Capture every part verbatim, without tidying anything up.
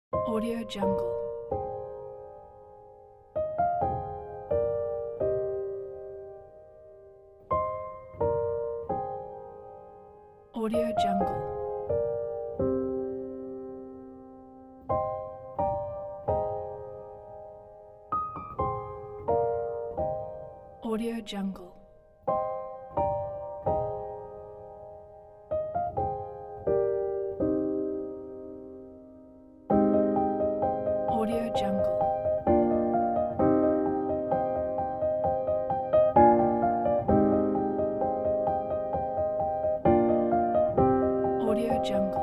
Audio Jungle. Audio Jungle. Audio Jungle. Audio Jungle. Audio Jungle.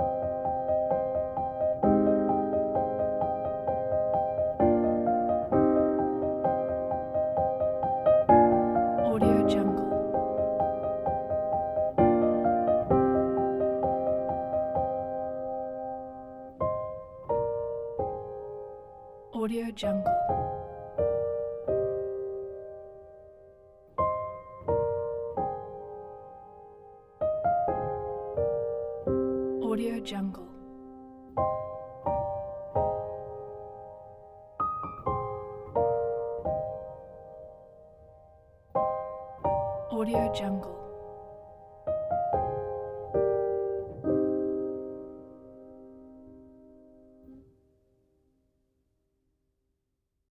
Audio Jungle. Audio Jungle. Audio Jungle. Audio Jungle.